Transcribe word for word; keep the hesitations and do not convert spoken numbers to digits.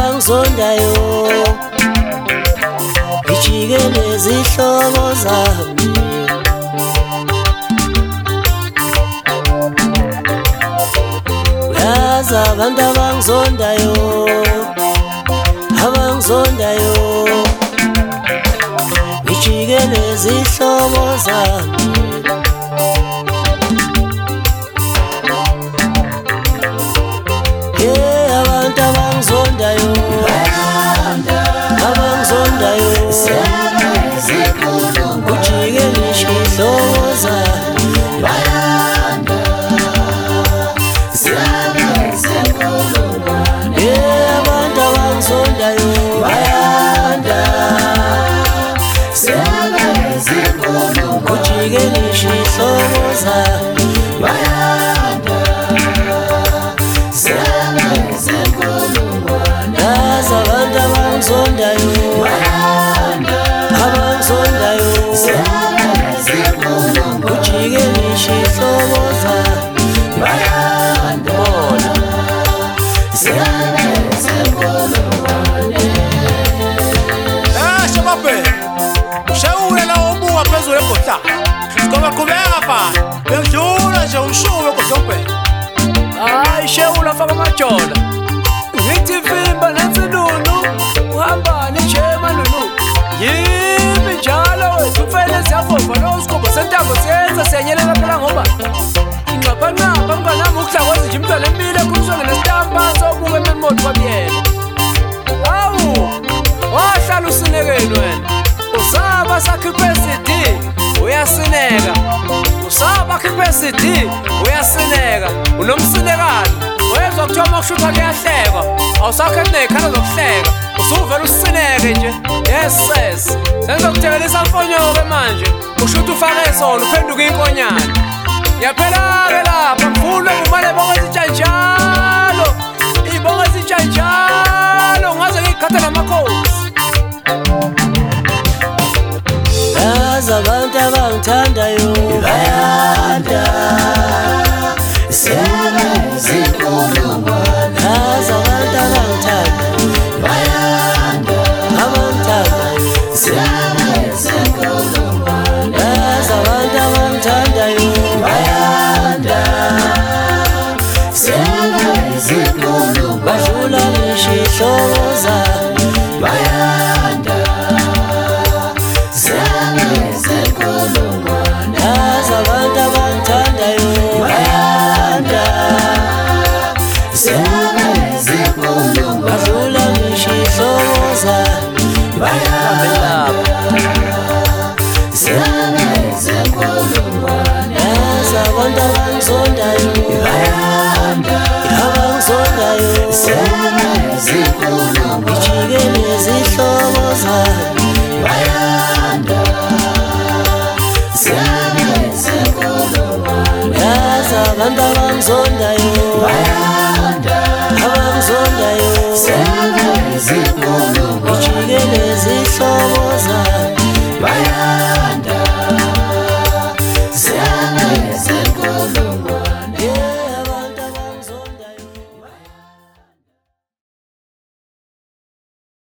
abangizondayo ngijikele izihlobo zami. Uyazi abantu abangizondayo, abangizondayo ngijikele izihlobo zami. Yeah, abantu abangizondayo, abangizondayo ujike ngishihlobo zami. Yeah, abantu abangizondayo bayanda, ujike ngishihlobo zami. Yazi abantu abangizondayo, abangizondayo ujike ngishihlobo zami. Eh shababe, shewule la obuka phezulu egodla. Ngoba qhubeka mfana, bengidlula nje umshuwe kodwa. Hayi shewula faka amajola. Ngithi vimba nansinunu, uhamba nijema nunu. Yimi njalo wethu ufele siyavova lo sikhombo sentambo siyenza siyanyelela phela ngoba ingapha ngapha mnganami ukuhlakwazi nje imntwana empile ekhulumiswa nesitampa sobuka ememoti kwabiyela. Awu, wahlala usinekeni wena. Usaba sakhiphe C D, uyasineka. Usaba khiphe C D, uyasineka. Unomsinekani. Wezwa kuthiwa makushutha kuyahlekwa, awusakho kuney'khala zokuhleka, usuvele usineke nje. Yes sis, sengizokuthekelisa mfonyoke manje, ushutha ufake sona uphenduke inkonyane. Yaphela-ke lapha mfuna ngumane ibonga ezintsha njalo, ibonga ezintsha njalo, ngaze ngiy'khathe namakhosi. Yazi abantu abangithandayo bayanda, yazi abantu abangithandayo bayanda, abangithandayo. Yazi abantu abangithandayo bayanda, badlula ngishihlobo zami. Yazi abantu abangithandayo bayanda, badlula ngishihlobo zami. Yazi abantu abangizondayo, abangizondayo ngijikele izihlobo zami. Yazi abantu abangizondayo, abangizondayo